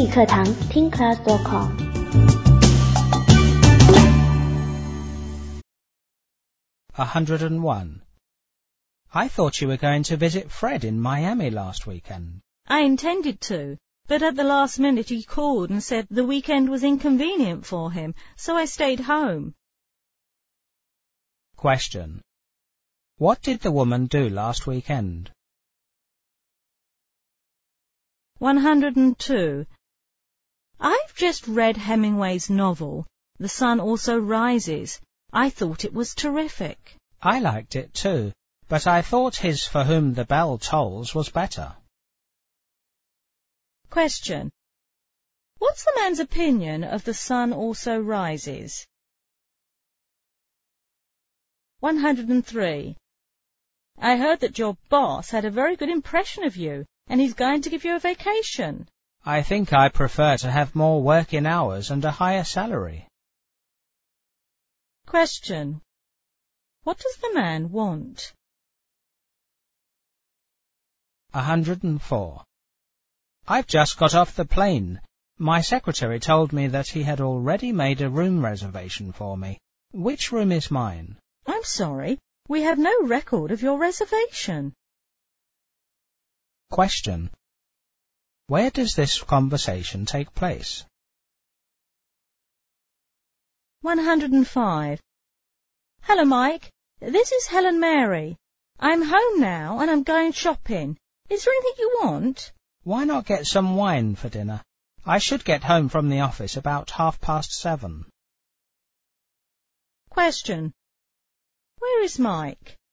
课堂 TeenClass.com。 101. I thought you were going to visit Fred in Miami last weekend. I intended to, but at the last minute he called and said the weekend was inconvenient for him, so I stayed home. Question. What did the woman do last weekend? 102. I've just read Hemingway's novel, The Sun Also Rises. I thought it was terrific. I liked it too, but I thought his For Whom the Bell Tolls was better. Question. What's the man's opinion of The Sun Also Rises? 103. I heard that your boss had a very good impression of you, and he's going to give you a vacation. I think I prefer to have more working hours and a higher salary. Question. What does the man want? 104. I've just got off the plane. My secretary told me that he had already made a room reservation for me. Which room is mine? I'm sorry, we have no record of your reservation. Question. Where does this conversation take place? 105. Hello, Mike. This is Helen Mary. I'm home now and I'm going shopping. Is there anything you want? Why not get some wine for dinner? I should get home from the office about 7:30. Question. Where is Mike?